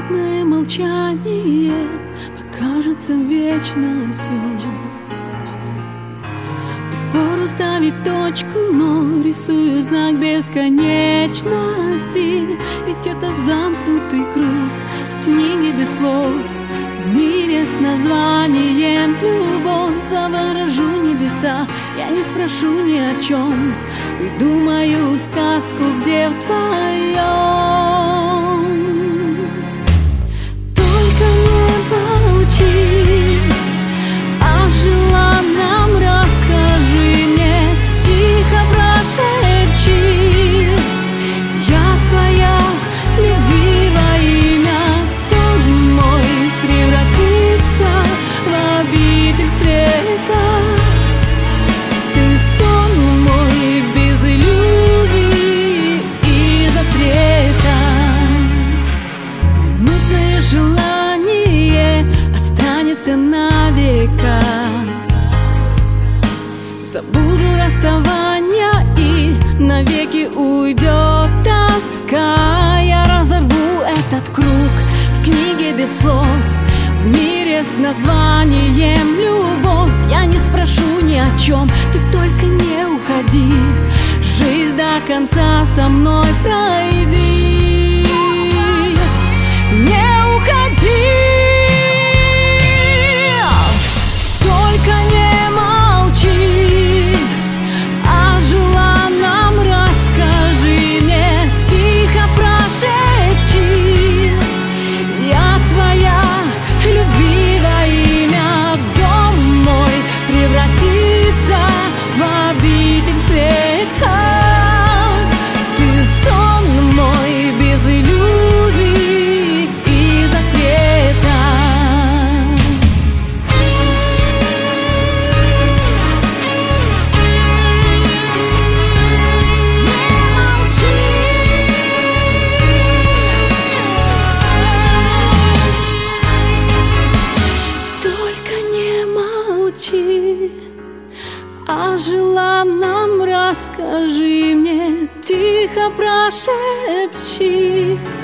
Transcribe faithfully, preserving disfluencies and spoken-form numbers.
минутное молчание покажется вечностью. И впору ставить точку, но рисую знак бесконечности. Ведь это замкнутый круг в книге без слов, в мире с названием любовь. Заворожу небеса, я не спрошу ни о чем, придумаю сказку, где вдвоем. Только не молчи, о желанном расскажи мне, тихо прошепчи. Я твоя любимая, имя дом мой превратится в обитель света. Ты сон мой без иллюзий и запрета. Минутное желание останется на века. Забуду расставания, и навеки уйдет тоска. Я разорву этот круг в книге без слов, в мире с названием любовь. Я не спрошу ни о чем, ты только не уходи, жизнь до конца со мной пройди. Не уходи, только не молчи, о желанном расскажи мне, тихо прошепчи. Я твоя любимая, имя дом мой превратится в обитель света. Ты сон мой без иллюзий и запрета. Не молчи, только не молчи, о желанном расскажи мне, тихо прошепчи.